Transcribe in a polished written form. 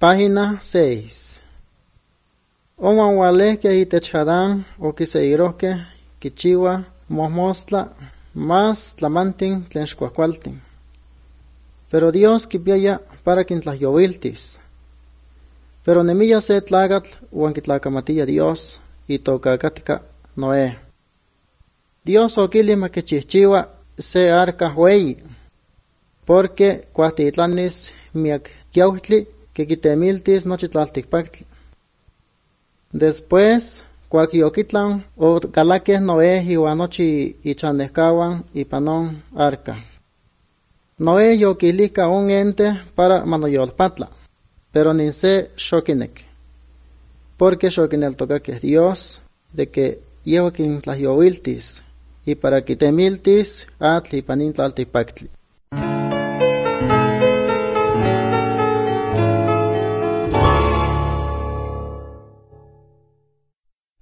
Página 6. Oman waleque itechadán o kiseiroque kichiwa mosmosla más tlamantin tlen xcuacualtin. Pero Dios kipiaya para quintlahyowiltis. Pero nemilla se tlagatl uan kitlacamatilla Dios itocacatica Noé. Dios okili makichihchiwa se arca hueyi, porque cuatitlanis miak yauhtli que quitemiltis nochi tlalticpactli. Después, cuaquiokitlan o calaque Noé iwan nochi ichanehcawan ipanon arca. Noé yokilika un ente para manoyolpatla, pero nin se xokinek, porque xokineltocaque Dios de que yehuaquin tlahyowiltis y para quitemiltis atl ipanin tlalticpactli.